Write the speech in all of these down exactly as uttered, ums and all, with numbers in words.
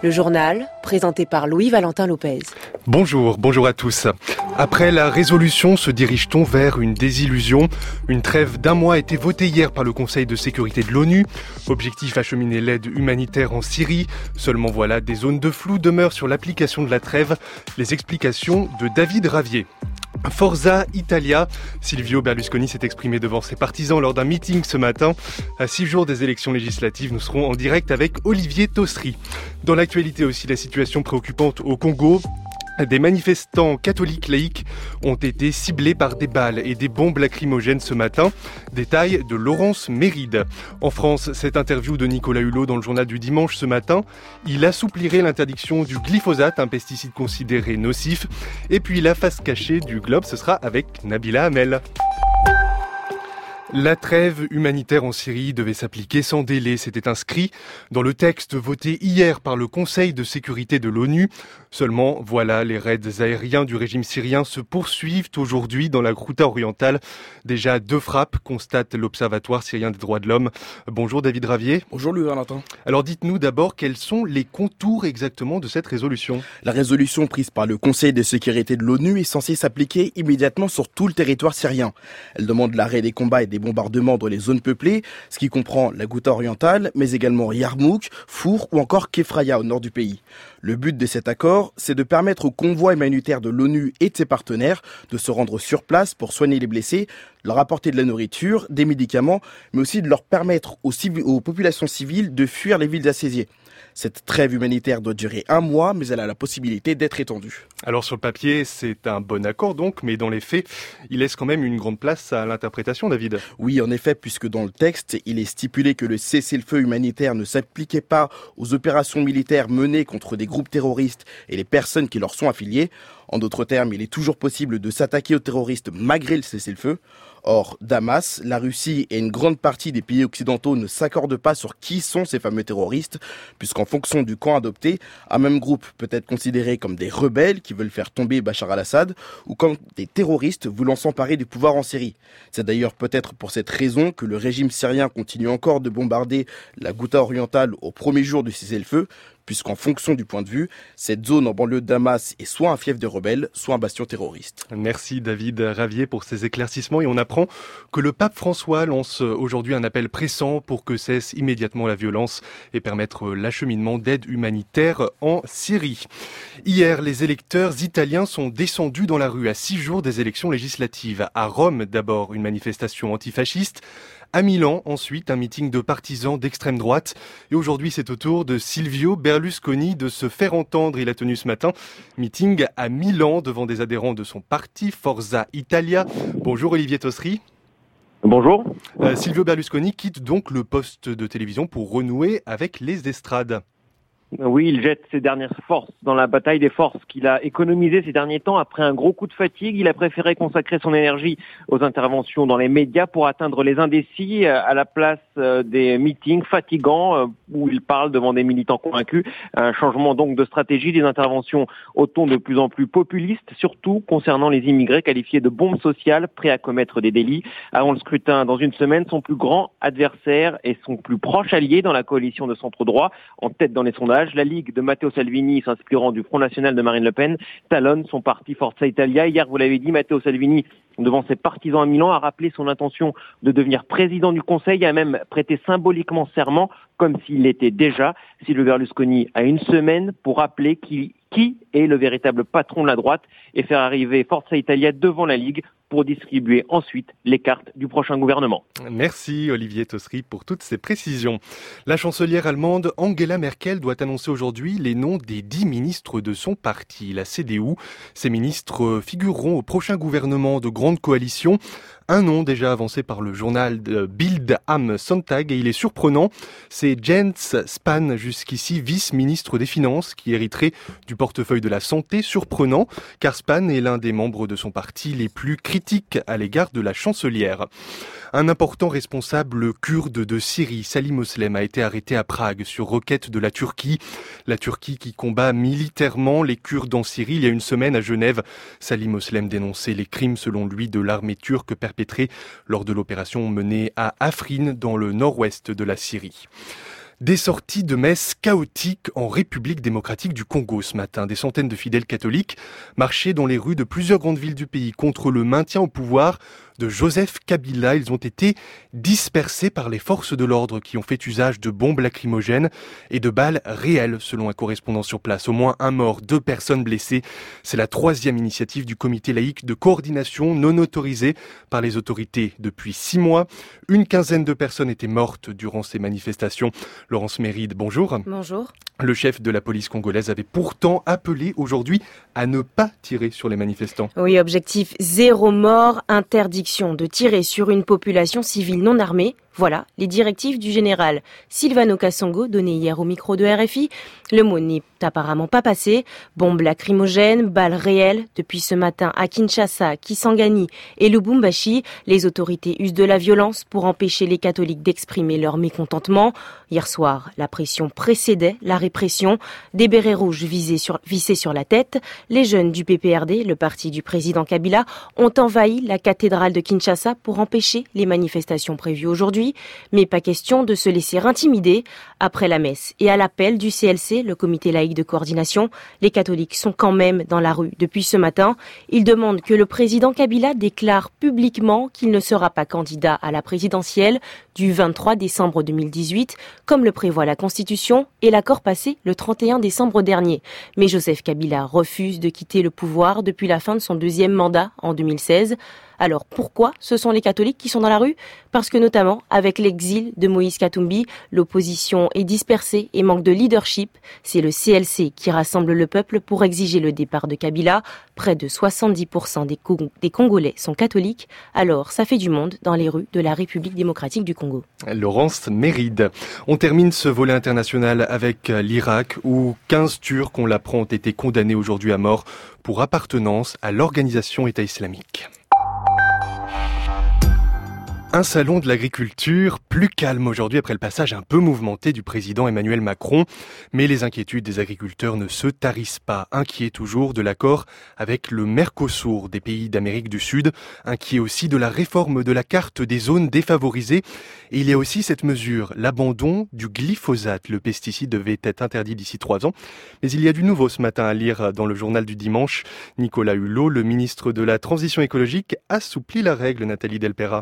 Le journal, présenté par Louis-Valentin Lopez. Bonjour, bonjour à tous. Après la résolution, se dirige-t-on vers une désillusion ? Une trêve d'un mois a été votée hier par le Conseil de sécurité de l'ONU. Objectif, acheminer l'aide humanitaire en Syrie. Seulement voilà, des zones de flou demeurent sur l'application de la trêve. Les explications de David Ravier. Forza Italia, Silvio Berlusconi s'est exprimé devant ses partisans lors d'un meeting ce matin. À six jours des élections législatives, nous serons en direct avec Olivier Tosri. Dans l'actualité aussi, la situation préoccupante au Congo. Des manifestants catholiques laïcs ont été ciblés par des balles et des bombes lacrymogènes ce matin. Détail de Laurence Méride. En France, cette interview de Nicolas Hulot dans le journal du dimanche ce matin. Il assouplirait l'interdiction du glyphosate, un pesticide considéré nocif. Et puis la face cachée du globe, ce sera avec Nabila Hamel. La trêve humanitaire en Syrie devait s'appliquer sans délai. C'était inscrit dans le texte voté hier par le Conseil de sécurité de l'ONU. Seulement, voilà, les raids aériens du régime syrien se poursuivent aujourd'hui dans la Ghouta orientale. Déjà deux frappes, constate l'Observatoire syrien des droits de l'homme. Bonjour David Ravier. Bonjour Louis-Valentin. Alors dites-nous d'abord quels sont les contours exactement de cette résolution. La résolution prise par le Conseil de sécurité de l'ONU est censée s'appliquer immédiatement sur tout le territoire syrien. Elle demande l'arrêt des combats et des bombardements dans les zones peuplées, ce qui comprend la Ghouta orientale, mais également Yarmouk, Four ou encore Kefraya au nord du pays. Le but de cet accord, c'est de permettre aux convois humanitaires de l'ONU et de ses partenaires de se rendre sur place pour soigner les blessés, leur apporter de la nourriture, des médicaments, mais aussi de leur permettre aux, civils, aux populations civiles de fuir les villes assiégées. Cette trêve humanitaire doit durer un mois, mais elle a la possibilité d'être étendue. Alors sur le papier, c'est un bon accord donc, mais dans les faits, il laisse quand même une grande place à l'interprétation, David. Oui, en effet, puisque dans le texte, il est stipulé que le cessez-le-feu humanitaire ne s'appliquait pas aux opérations militaires menées contre des groupes terroristes et les personnes qui leur sont affiliées. En d'autres termes, il est toujours possible de s'attaquer aux terroristes malgré le cessez-le-feu. Or, Damas, la Russie et une grande partie des pays occidentaux ne s'accordent pas sur qui sont ces fameux terroristes, puisqu'en fonction du camp adopté, un même groupe peut être considéré comme des rebelles qui veulent faire tomber Bachar al-Assad ou comme des terroristes voulant s'emparer du pouvoir en Syrie. C'est d'ailleurs peut-être pour cette raison que le régime syrien continue encore de bombarder la Ghouta orientale au premier jour du cessez-le-feu, puisqu'en fonction du point de vue, cette zone en banlieue de Damas est soit un fief de rebelles, soit un bastion terroriste. Merci David Ravier pour ces éclaircissements et on apprend que le pape François lance aujourd'hui un appel pressant pour que cesse immédiatement la violence et permettre l'acheminement d'aide humanitaire en Syrie. Hier, les électeurs italiens sont descendus dans la rue à six jours des élections législatives. À Rome, d'abord, une manifestation antifasciste. À Milan, ensuite, un meeting de partisans d'extrême droite. Et aujourd'hui, c'est au tour de Silvio Berlusconi de se faire entendre. Il a tenu ce matin meeting à Milan devant des adhérents de son parti Forza Italia. Bonjour Olivier Tosri. Bonjour. Euh, Silvio Berlusconi quitte donc le poste de télévision pour renouer avec les estrades. Oui, il jette ses dernières forces dans la bataille des forces qu'il a économisées ces derniers temps. Après un gros coup de fatigue, il a préféré consacrer son énergie aux interventions dans les médias pour atteindre les indécis à la place des meetings fatigants où il parle devant des militants convaincus. Un changement donc de stratégie, des interventions au ton de plus en plus populiste, surtout concernant les immigrés qualifiés de bombes sociales prêts à commettre des délits. Avant le scrutin, dans une semaine, son plus grand adversaire et son plus proche allié dans la coalition de centre-droit, en tête dans les sondages, la Ligue de Matteo Salvini, s'inspirant du Front National de Marine Le Pen, talonne son parti Forza Italia. Hier, vous l'avez dit, Matteo Salvini, devant ses partisans à Milan, a rappelé son intention de devenir président du Conseil, a même prêté symboliquement serment, comme s'il l'était déjà. Silvio Berlusconi a une semaine pour rappeler qui, qui est le véritable patron de la droite et faire arriver Forza Italia devant la Ligue pour distribuer ensuite les cartes du prochain gouvernement. Merci Olivier Tosri pour toutes ces précisions. La chancelière allemande Angela Merkel doit annoncer aujourd'hui les noms des dix ministres de son parti, la C D U. Ces ministres figureront au prochain gouvernement de grande coalition. Un nom déjà avancé par le journal Bild am Sonntag et il est surprenant, c'est Jens Spahn, jusqu'ici vice-ministre des Finances, qui hériterait du portefeuille de la santé. Surprenant, car Spahn est l'un des membres de son parti les plus critiques à l'égard de la chancelière. Un important responsable kurde de Syrie, Salih Moslem, a été arrêté à Prague sur requête de la Turquie. La Turquie qui combat militairement les Kurdes en Syrie. Il y a une semaine à Genève, Salih Moslem dénonçait les crimes, selon lui, de l'armée turque perpétrés lors de l'opération menée à Afrin, dans le nord-ouest de la Syrie. Des sorties de messe chaotiques en République démocratique du Congo ce matin. Des centaines de fidèles catholiques marchaient dans les rues de plusieurs grandes villes du pays contre le maintien au pouvoir de Joseph Kabila. Ils ont été dispersés par les forces de l'ordre qui ont fait usage de bombes lacrymogènes et de balles réelles, selon un correspondant sur place. Au moins un mort, deux personnes blessées. C'est la troisième initiative du comité laïque de coordination non autorisée par les autorités depuis six mois. Une quinzaine de personnes étaient mortes durant ces manifestations. Laurence Méride, bonjour. Bonjour. Le chef de la police congolaise avait pourtant appelé aujourd'hui à ne pas tirer sur les manifestants. Oui, objectif zéro mort, interdiction de tirer sur une population civile non armée. Voilà les directives du général Silvano Kasongo données hier au micro de R F I. Le mot n'est apparemment pas passé. Bombes lacrymogènes, balles réelles. Depuis ce matin à Kinshasa, Kisangani et Lubumbashi, les autorités usent de la violence pour empêcher les catholiques d'exprimer leur mécontentement. Hier soir, la pression précédait la répression. Des bérets rouges visés sur, vissés sur la tête. Les jeunes du P P R D, le parti du président Kabila, ont envahi la cathédrale de Kinshasa pour empêcher les manifestations prévues aujourd'hui. Mais pas question de se laisser intimider. Après la messe et à l'appel du C L C, le comité laïque de coordination, les catholiques sont quand même dans la rue depuis ce matin. Ils demandent que le président Kabila déclare publiquement qu'il ne sera pas candidat à la présidentielle du vingt-trois décembre deux mille dix-huit, comme le prévoit la Constitution et l'accord passé le trente et un décembre dernier. Mais Joseph Kabila refuse de quitter le pouvoir depuis la fin de son deuxième mandat en deux mille seize. Alors pourquoi ce sont les catholiques qui sont dans la rue ? Parce que notamment, avec l'exil de Moïse Katumbi, l'opposition est dispersée et manque de leadership. C'est le C L C qui rassemble le peuple pour exiger le départ de Kabila. Près de soixante-dix pour cent des, Cong- des Congolais sont catholiques. Alors ça fait du monde dans les rues de la République démocratique du Congo. Laurence Méride. On termine ce volet international avec l'Irak où quinze Turcs, on l'apprend, ont été condamnés aujourd'hui à mort pour appartenance à l'organisation État islamique. Un salon de l'agriculture plus calme aujourd'hui après le passage un peu mouvementé du président Emmanuel Macron. Mais les inquiétudes des agriculteurs ne se tarissent pas. Inquiets toujours de l'accord avec le Mercosur des pays d'Amérique du Sud. Inquiets aussi de la réforme de la carte des zones défavorisées. Et il y a aussi cette mesure, l'abandon du glyphosate. Le pesticide devait être interdit d'ici trois ans. Mais il y a du nouveau ce matin à lire dans le journal du dimanche. Nicolas Hulot, le ministre de la Transition écologique, assouplit la règle, Nathalie Delpera.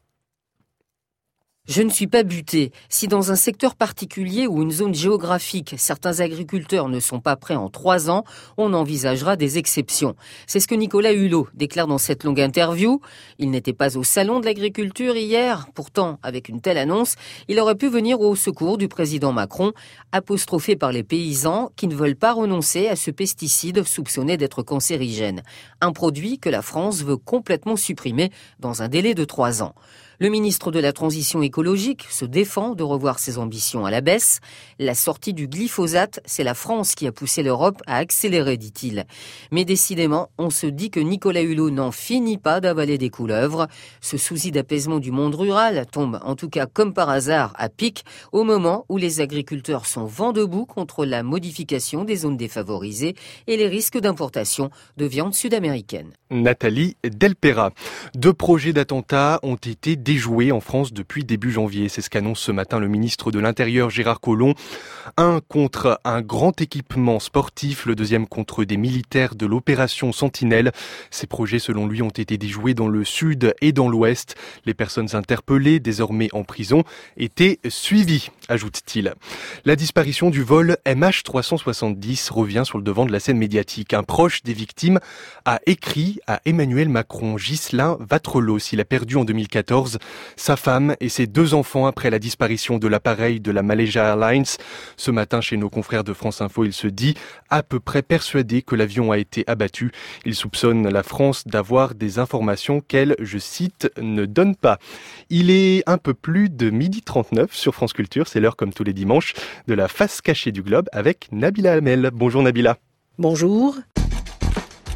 Je ne suis pas buté. Si dans un secteur particulier ou une zone géographique, certains agriculteurs ne sont pas prêts en trois ans, on envisagera des exceptions. C'est ce que Nicolas Hulot déclare dans cette longue interview. Il n'était pas au salon de l'agriculture hier. Pourtant, avec une telle annonce, il aurait pu venir au secours du président Macron, apostrophé par les paysans qui ne veulent pas renoncer à ce pesticide soupçonné d'être cancérigène. Un produit que la France veut complètement supprimer dans un délai de trois ans. Le ministre de la Transition écologique se défend de revoir ses ambitions à la baisse. La sortie du glyphosate, c'est la France qui a poussé l'Europe à accélérer, dit-il. Mais décidément, on se dit que Nicolas Hulot n'en finit pas d'avaler des couleuvres. Ce souci d'apaisement du monde rural tombe, en tout cas comme par hasard, à pic, au moment où les agriculteurs sont vent debout contre la modification des zones défavorisées et les risques d'importation de viande sud-américaine. Nathalie Delpera. Deux projets d'attentats ont été déjoués en France depuis début janvier. C'est ce qu'annonce ce matin le ministre de l'Intérieur Gérard Collomb. Un contre un grand équipement sportif, le deuxième contre des militaires de l'opération Sentinelle. Ces projets, selon lui, ont été déjoués dans le sud et dans l'ouest. Les personnes interpellées, désormais en prison, étaient suivies, ajoute-t-il. La disparition du vol M H trois cent soixante-dix revient sur le devant de la scène médiatique. Un proche des victimes a écrit à Emmanuel Macron. Ghislain Vatrelos, il a perdu en deux mille quatorze sa femme et ses deux enfants après la disparition de l'appareil de la Malaysia Airlines. Ce matin, chez nos confrères de France Info, il se dit à peu près persuadé que l'avion a été abattu. Il soupçonne la France d'avoir des informations qu'elle, je cite, ne donne pas. Il est un peu plus de midi trente-neuf sur France Culture. C'est l'heure, comme tous les dimanches, de la face cachée du globe avec Nabila Hamel. Bonjour Nabila. Bonjour.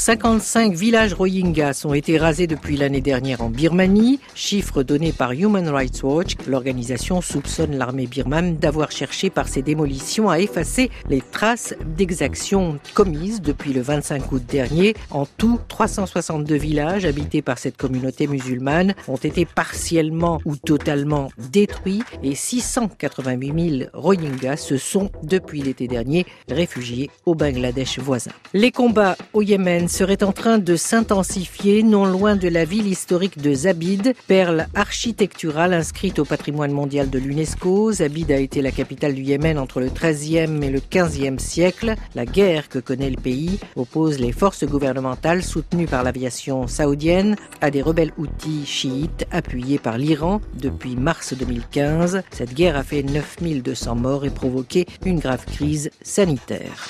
cinquante-cinq villages Rohingyas ont été rasés depuis l'année dernière en Birmanie, chiffre donné par Human Rights Watch. L'organisation soupçonne l'armée birmane d'avoir cherché par ses démolitions à effacer les traces d'exactions commises depuis le vingt-cinq août dernier. En tout, trois cent soixante-deux villages habités par cette communauté musulmane ont été partiellement ou totalement détruits et six cent quatre-vingt-huit mille Rohingyas se sont, depuis l'été dernier, réfugiés au Bangladesh voisin. Les combats au Yémen seraient en train de s'intensifier non loin de la ville historique de Zabid, perle architecturale inscrite au patrimoine mondial de l'UNESCO. Zabid a été la capitale du Yémen entre le treizième et le quinzième siècle. La guerre que connaît le pays oppose les forces gouvernementales soutenues par l'aviation saoudienne à des rebelles houthis chiites appuyés par l'Iran depuis mars deux mille quinze. Cette guerre a fait neuf mille deux cents morts et provoqué une grave crise sanitaire.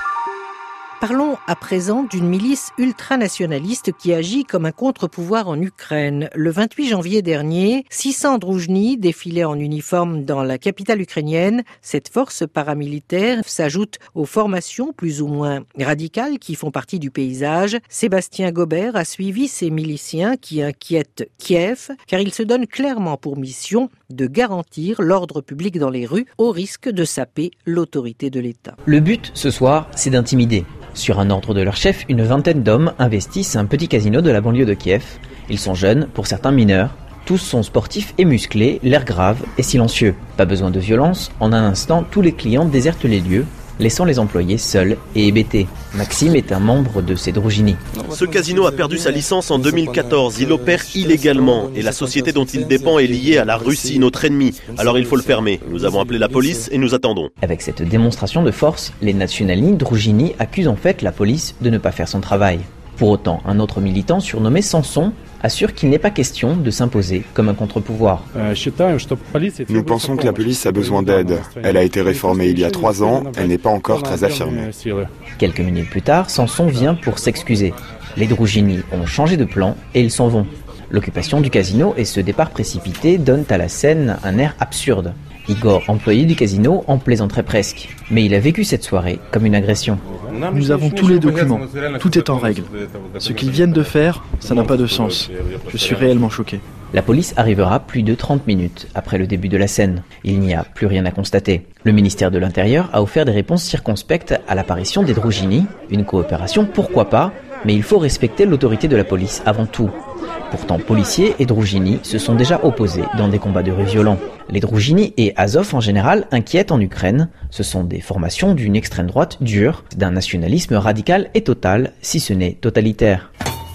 Parlons à présent d'une milice ultranationaliste qui agit comme un contre-pouvoir en Ukraine. Le vingt-huit janvier dernier, six cents Droujny défilaient en uniforme dans la capitale ukrainienne. Cette force paramilitaire s'ajoute aux formations plus ou moins radicales qui font partie du paysage. Sébastien Gobert a suivi ces miliciens qui inquiètent Kiev car ils se donnent clairement pour mission de garantir l'ordre public dans les rues au risque de saper l'autorité de l'État. Le but ce soir, c'est d'intimider. Sur un ordre de leur chef, une vingtaine d'hommes investissent un petit casino de la banlieue de Kiev. Ils sont jeunes, pour certains mineurs. Tous sont sportifs et musclés, l'air grave et silencieux. Pas besoin de violence, en un instant, tous les clients désertent les lieux, laissant les employés seuls et hébétés. Maxime est un membre de ces Droujny. Ce casino a perdu sa licence en deux mille quatorze. Il opère illégalement et la société dont il dépend est liée à la Russie, notre ennemi. Alors il faut le fermer. Nous avons appelé la police et nous attendons. Avec cette démonstration de force, les nationalistes Droujny accusent en fait la police de ne pas faire son travail. Pour autant, un autre militant surnommé Samson assure qu'il n'est pas question de s'imposer comme un contre-pouvoir. Nous pensons que la police a besoin d'aide. Elle a été réformée il y a trois ans, elle n'est pas encore très affirmée. Quelques minutes plus tard, Samson vient pour s'excuser. Les Droujny ont changé de plan et ils s'en vont. L'occupation du casino et ce départ précipité donnent à la scène un air absurde. Igor, employé du casino, en plaisanterait presque. Mais il a vécu cette soirée comme une agression. Nous avons tous les documents. Tout est en règle. Ce qu'ils viennent de faire, ça n'a pas de sens. Je suis réellement choqué. La police arrivera plus de trente minutes après le début de la scène. Il n'y a plus rien à constater. Le ministère de l'Intérieur a offert des réponses circonspectes à l'apparition des Droujny. Une coopération, pourquoi pas, mais il faut respecter l'autorité de la police avant tout. Pourtant, policiers et Droujny se sont déjà opposés dans des combats de rue violents. Les Droujny et Azov en général inquiètent en Ukraine. Ce sont des formations d'une extrême droite dure, d'un nationalisme radical et total, si ce n'est totalitaire.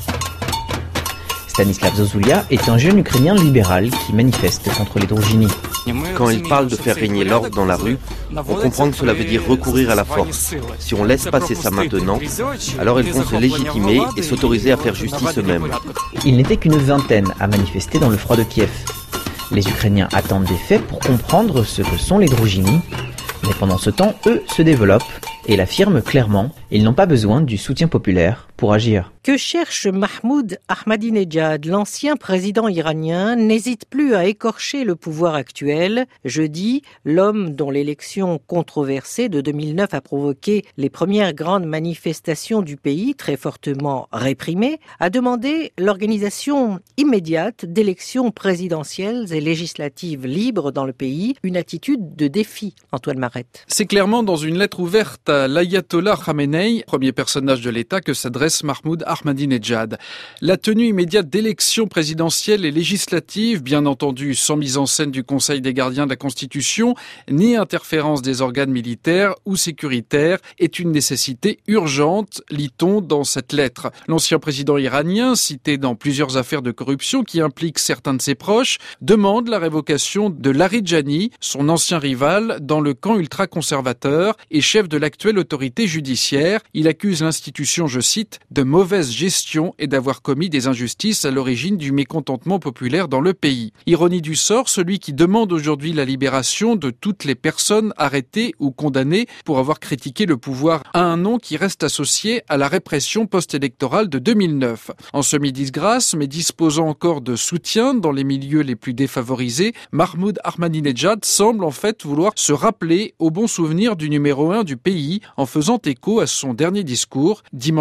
Stanislav Zozulia est un jeune Ukrainien libéral qui manifeste contre les Droujny. Quand ils parlent de faire régner l'ordre dans la rue, on comprend que cela veut dire recourir à la force. Si on laisse passer ça maintenant, alors ils vont se légitimer et s'autoriser à faire justice eux-mêmes. Il n'était qu'une vingtaine à manifester dans le froid de Kiev. Les Ukrainiens attendent des faits pour comprendre ce que sont les Droujny. Mais pendant ce temps, eux se développent et l'affirment clairement, ils n'ont pas besoin du soutien populaire pour agir. Que cherche Mahmoud Ahmadinejad, l'ancien président iranien, n'hésite plus à écorcher le pouvoir actuel. Jeudi, l'homme dont l'élection controversée de deux mille neuf a provoqué les premières grandes manifestations du pays, très fortement réprimées, a demandé l'organisation immédiate d'élections présidentielles et législatives libres dans le pays, une attitude de défi. Antoine Marette. C'est clairement dans une lettre ouverte à l'ayatollah Khamenei, premier personnage de l'État, que s'adresse Mahmoud Ahmadinejad. La tenue immédiate d'élections présidentielles et législatives, bien entendu sans mise en scène du Conseil des gardiens de la Constitution, ni interférence des organes militaires ou sécuritaires, est une nécessité urgente, lit-on dans cette lettre. L'ancien président iranien, cité dans plusieurs affaires de corruption qui impliquent certains de ses proches, demande la révocation de Larijani, son ancien rival, dans le camp ultra-conservateur et chef de l'actuelle autorité judiciaire. Il accuse l'institution, je cite, de mauvaise gestion et d'avoir commis des injustices à l'origine du mécontentement populaire dans le pays. Ironie du sort, celui qui demande aujourd'hui la libération de toutes les personnes arrêtées ou condamnées pour avoir critiqué le pouvoir a un nom qui reste associé à la répression post-électorale de deux mille neuf. En semi-disgrâce, mais disposant encore de soutien dans les milieux les plus défavorisés, Mahmoud Ahmadinejad semble en fait vouloir se rappeler au bon souvenir du numéro un du pays en faisant écho à son dernier discours, dimanche dernier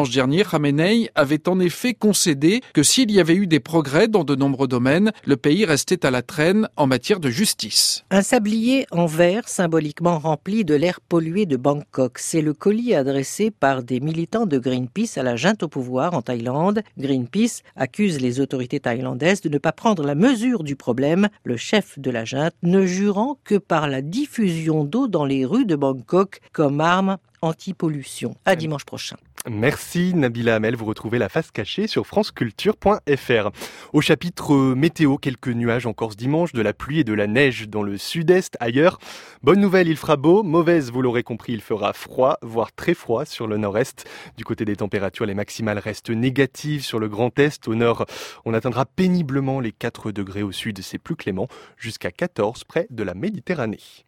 Khamenei avait en effet concédé que s'il y avait eu des progrès dans de nombreux domaines, le pays restait à la traîne en matière de justice. Un sablier en verre symboliquement rempli de l'air pollué de Bangkok. C'est le colis adressé par des militants de Greenpeace à la junte au pouvoir en Thaïlande. Greenpeace accuse les autorités thaïlandaises de ne pas prendre la mesure du problème, le chef de la junte ne jurant que par la diffusion d'eau dans les rues de Bangkok comme arme anti-pollution. À dimanche prochain. Merci Nabila Hamel, vous retrouvez la face cachée sur franceculture point f r. Au chapitre météo, quelques nuages encore ce dimanche, de la pluie et de la neige dans le sud-est, ailleurs. Bonne nouvelle, il fera beau, mauvaise, vous l'aurez compris, il fera froid, voire très froid sur le nord-est. Du côté des températures, les maximales restent négatives sur le grand est. Au nord, on atteindra péniblement les quatre degrés, au sud c'est plus clément, jusqu'à quatorze près de la Méditerranée.